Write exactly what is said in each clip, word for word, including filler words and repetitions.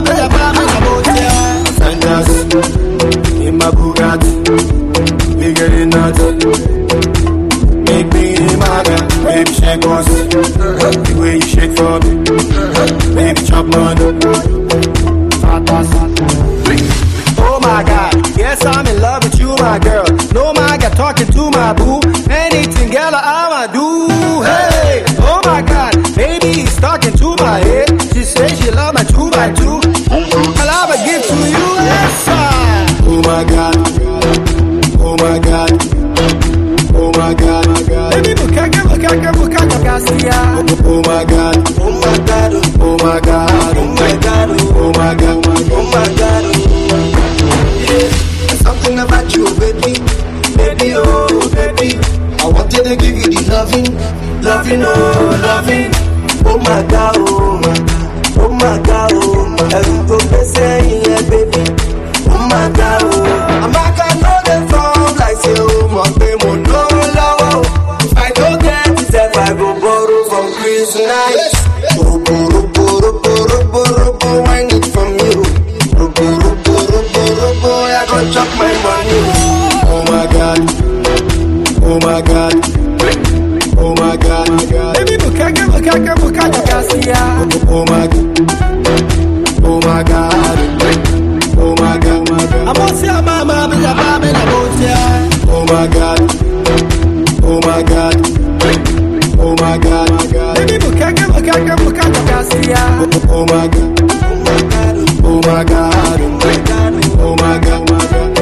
better buy me a boat, yeah. Fantasy, in my Bugatti, we getting nuts. Make me maga, baby shake us. The way you shake for me, baby chop money. Fantastic. Oh my God, yes I'm in love with you, my girl. No my God, talking to my boo. Anything, girl, I'ma do. Hey, oh my God, baby he's talking to my head. She says she love my two by two. I'll have a gift to you, yes sir. Oh my God, oh my God, oh my God, my God. Baby, bukaka, bukaka, bukaka, Castia. Oh my God, oh my God, oh my God, oh my God, oh my God, oh my God. Yeah, something about you, baby, baby, oh baby. I wanted to give you the loving, loving, oh loving. Oh my God, oh my God, oh my God, oh my God. You go be saying, yeah, baby. Oh my God, oh. I'm not gonna know the phone like say, oh my baby, no love. If I don't get it, if I go borrow from Chris night. Robo, robo, robo, robo, robo, I need from you. Robo, robo, robo, robo, I gon' chop my money. Oh my God, oh my God, oh my God, my God. Baby, bukaka, bukaka, bukaka, Castia. Oh my God, oh my God, oh my God, my God. I'm on your mama, be the mama, I'm on your. Oh my God, oh my God, oh my God, my God. Baby, bukaka, bukaka, bukaka, Castia. Oh my God, oh my God, oh my God, oh my God, my God.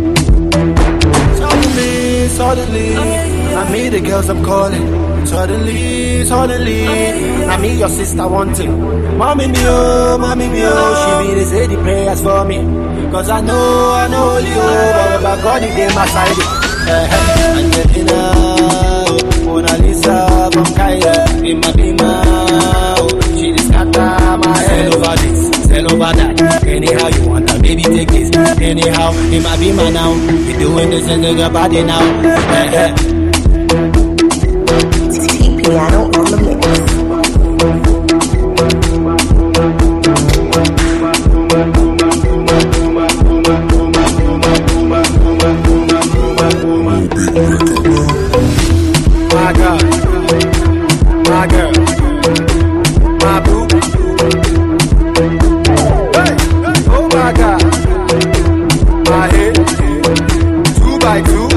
Suddenly, suddenly, I meet the girls I'm calling. Suddenly, suddenly, I meet your sister wanting. Mommy me oh, mommy me oh, she be the say the prayers for me. Cause I know, I know you, but God is in my side. Angelina, Mona Lisa from Kaya, Bima Bima, she just got my head over this, sell over that. Anyhow you want her, baby take this. Anyhow, Bima Bima now, you doing this in your body now. Piano on the mix. My God, my girl, my boo. Hey, oh my God, my head, two by two.